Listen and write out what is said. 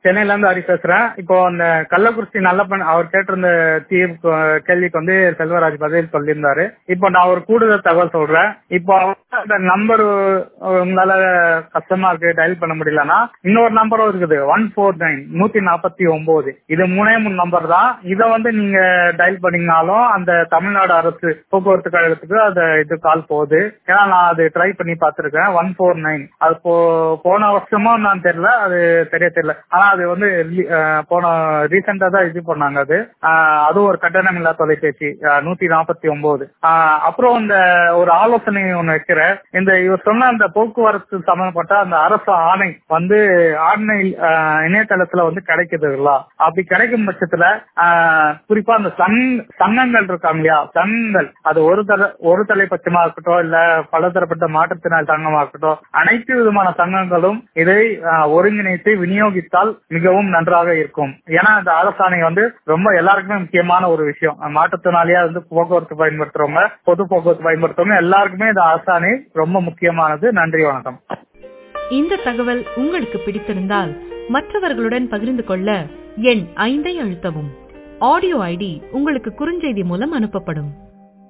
சென்னையில இருந்து ஹரி பேசுறேன். இப்போ அந்த கள்ளக்குறிச்சி நல்லப்பன் அவர் கேட்டிருந்த கேள்விக்கு வந்து செல்வராஜ் பதில் சொல்லியிருந்தாரு. இப்போ நான் ஒரு கூடுதல் தகவல் சொல்றேன். இப்போ அந்த நம்பர் உங்களால கஷ்டமா இருக்கு டயல் பண்ண முடியலன்னா இன்னொரு நம்பரும் இருக்குது 149 149. இது 3 நம்பர் தான். இதை வந்து நீங்க டயல் பண்ணீங்கனாலும் அந்த தமிழ்நாடு அரசு போக்குவரத்து கழகத்துக்கு இது கால் போகுது. ஏன்னா நான் அது ட்ரை பண்ணி பார்த்திருக்கேன். 149 அது போன வருஷமா நான் தெரியல, அது தெரியல. ஆனா அது வந்து போன ரீசெண்டா தான் இது பண்ணாங்க. அது ஒரு கட்டணம் இல்லா தொலைபேசி 149. அப்புறம் இந்த ஒரு ஆலோசனை ஒண்ணு வைக்கிறேன். இந்த இவர் சொன்ன அந்த போக்குவரத்து சம்பந்தப்பட்ட அந்த அரசு ஆணை வந்து இணையதளத்துல வந்து கிடைக்குதுங்களா? அப்படி கிடைக்கும் பட்சத்துல குறிப்பா அந்த சங்கங்கள் இருக்காங்க இல்லையா, சங்கங்கள் அது ஒரு தலைப்பட்சமா இருக்கட்டும் இல்ல பலதரப்பட்ட மாற்றுத்திறனாளி சங்கமா இருக்கட்டும், அனைத்து விதமான சங்கங்களும் இதை ஒருங்கிணைத்து விநியோகித்தால் மிகவும் நன்றாக இருக்கும். ஏன்னா இந்த அரசாணை வந்து ரொம்ப எல்லாருக்குமே முக்கியமான ஒரு விஷயம். மாற்றுத்திறனாளியா வந்து போக்குவரத்து பயன்படுத்துறவங்க, பொது போக்குவரத்து பயன்படுத்துறவங்க எல்லாருக்குமே இந்த அரசாணை ரொம்ப முக்கியமானது. நன்றி, வணக்கம். இந்த தகவல் உங்களுக்கு பிடித்திருந்தால் மற்றவர்களுடன் பகிர்ந்து கொள்ள எண் 5 அழுத்தவும். ஆடியோ ஐடி உங்களுக்கு குறுஞ்செய்தி மூலம் அனுப்பப்படும்.